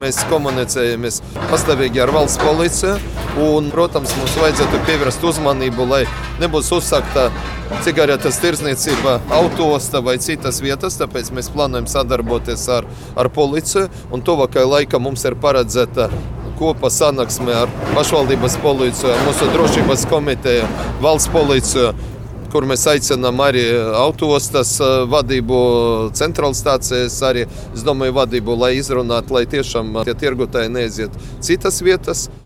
Mēs komunicējamies pastāvīgi ar valsts policiju un, protams, mums vajadzētu pievērst uzmanību, lai nebūs uzsākta cigaretes tirdzniecība autoostā vai citas vietas, tāpēc mēs plānojam sadarboties ar policiju un tuvākajā laikā mums ir paredzēta kopā sanāksme ar pašvaldības policiju, ar mūsu drošības komiteju, valsts policiju, kur mēs aicinām arī autoostas vadību, centrālstācijas arī, es domāju, vadību, lai izrunātu, lai tiešām tie tirgotāji neaiziet citas vietas.